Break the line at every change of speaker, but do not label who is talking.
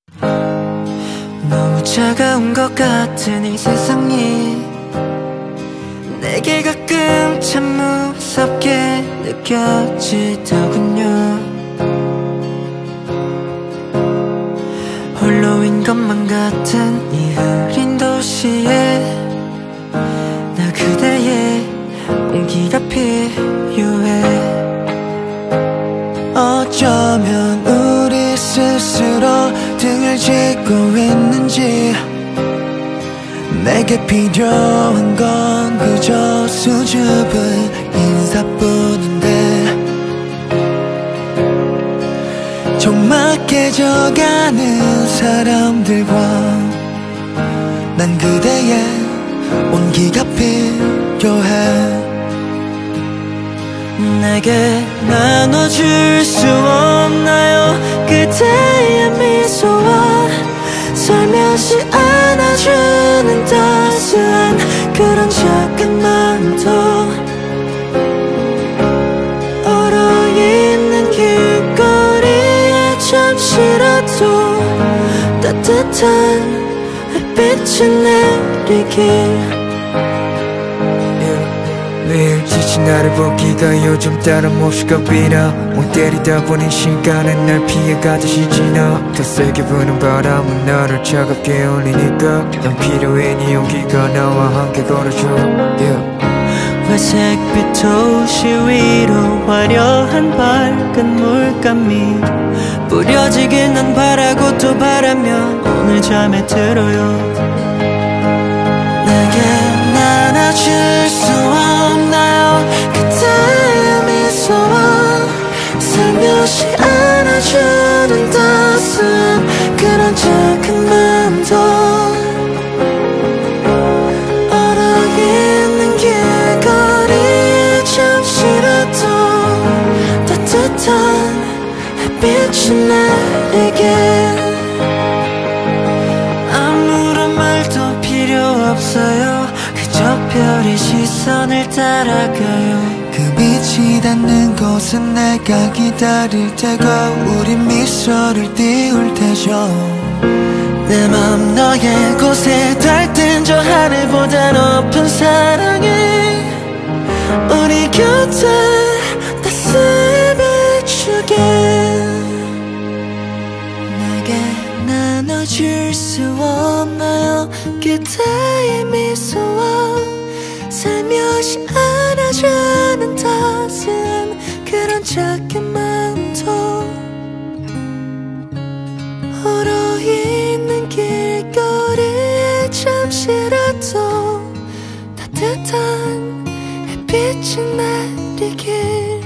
너무 차가운 것 같은 이 세상이 내게 가끔 참 무섭게 느껴지더군요. 홀로인 것만 같은 이 흐린 도시에 나 그대의 온기가 필요해.
어쩌면 우리 스스로 등을 짓고 있는지 내게 필요한 건 그저 수줍은 인사뿐인데 적막해져가는 사람들과 난 그대의 온기가 필요해.
내게 나눠줄 수 없나요? 그대의 미소와 살며시 안아주는 따스한 그런 작은 마음도 얼어있는 길거리에 잠시라도 따뜻한 햇빛이 내리길.
매일 지친 나를 보기가 요즘 따라 몹시가 비나 멍 때리다 보니 시간은 날 피해가듯이 지나. 더 세게 부는 바람은 나를 차갑게 올리니까 난 필요해. 네 용기가 나와 함께 걸어줘.
회색빛 도시 위로 화려한 밝은 물감이 뿌려지길 난 바라고 또 바라면 오늘 잠에 들어요. 내게 나눠줄 수 없나요? 그대의 미소와 살며시 안아주는 따스한 그런 작은 마음도 얼어있는 길거리에 잠시라도 따뜻한 햇빛이 내리게. 아무런 말도 필요 없어요. 그저 별의 시선을 따라가요.
그 빛이 닿는 곳은 내가 기다릴 테고 우린 미소를 띄울 테죠.
내 맘 너의 곳에 닿든 저 하늘보다 높은 사랑이 우리 곁에 따스히 비추게. 내게 나눠줄 수 없나요? 그대의 미소와 살며시 안아주는 따스한 그런 작은 마음도 얼어있는 길거리에 잠시라도 따뜻한 햇빛이 내리길.